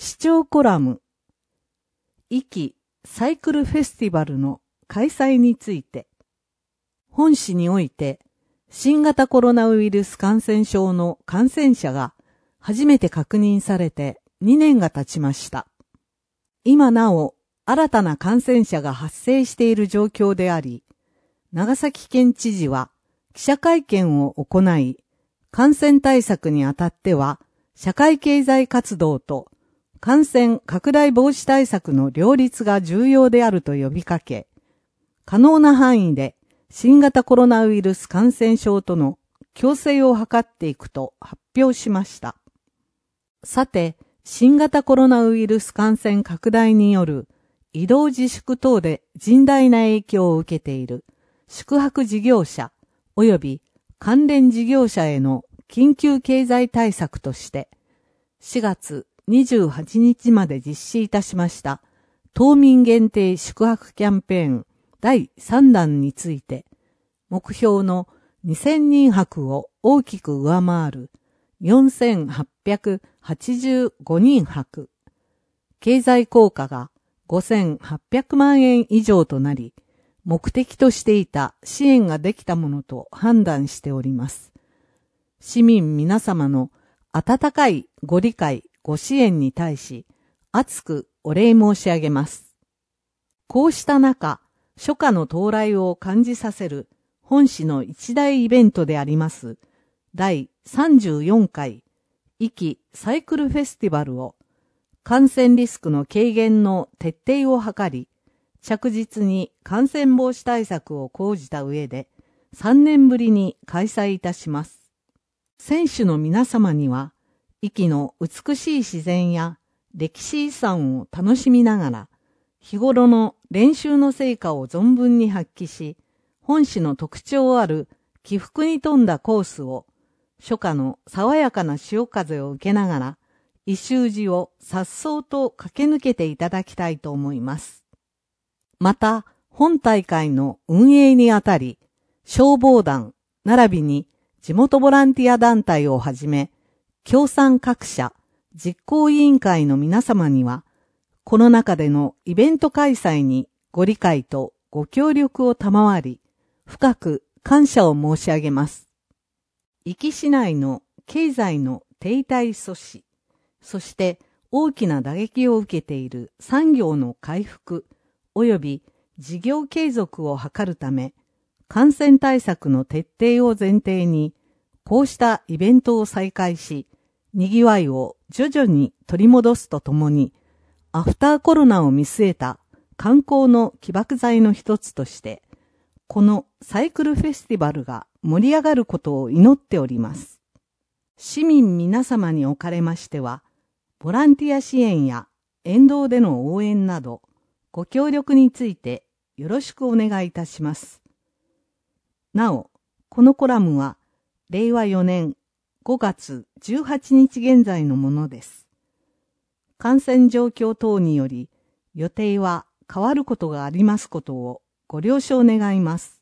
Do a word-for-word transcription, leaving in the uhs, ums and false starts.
視聴コラム、壱岐サイクルフェスティバルの開催について、本市において新型コロナウイルス感染症の感染者が初めて確認されてにねんが経ちました。今なお新たな感染者が発生している状況であり、長崎県知事は記者会見を行い、感染対策にあたっては社会経済活動と感染拡大防止対策の両立が重要であると呼びかけ、可能な範囲で新型コロナウイルス感染症との共生を図っていくと発表しました。さて、新型コロナウイルス感染拡大による移動自粛等で甚大な影響を受けている宿泊事業者及び関連事業者への緊急経済対策としてしがつにじゅうはちにちまで実施いたしました島民限定宿泊キャンペーンだいさんだんについて目標のにせんにんはくを大きく上回るよんせんはっぴゃくはちじゅうごにんはく、経済効果がごせんはっぴゃくまんえん以上となり、目的としていた支援ができたものと判断しております。市民皆様の温かいご理解、ご支援に対し、厚くお礼申し上げます。こうした中、初夏の到来を感じさせる本市の一大イベントであります、だいさんじゅうよんかい壱岐サイクルフェスティバルを感染リスクの軽減の徹底を図り、着実に感染防止対策を講じた上でさんねんぶりに開催いたします。選手の皆様には、壱岐の美しい自然や歴史遺産を楽しみながら、日頃の練習の成果を存分に発揮し、本市の特徴ある起伏に富んだコースを、初夏の爽やかな潮風を受けながら、一周寺を颯爽と駆け抜けていただきたいと思います。また、本大会の運営にあたり、消防団、並びに地元ボランティア団体をはじめ、協賛各社、実行委員会の皆様には、この中でのイベント開催にご理解とご協力を賜り、深く感謝を申し上げます。壱岐市内の経済の停滞阻止、そして大きな打撃を受けている産業の回復、及び事業継続を図るため、感染対策の徹底を前提に、こうしたイベントを再開し、賑わいを徐々に取り戻すとともに、アフターコロナを見据えた観光の起爆剤の一つとして、このサイクルフェスティバルが盛り上がることを祈っております。市民皆様におかれましては、ボランティア支援や沿道での応援など、ご協力についてよろしくお願いいたします。なお、このコラムは、れいわよねんごがつじゅうはちにち現在のものです。感染状況等により、予定は変わることがありますことをご了承願います。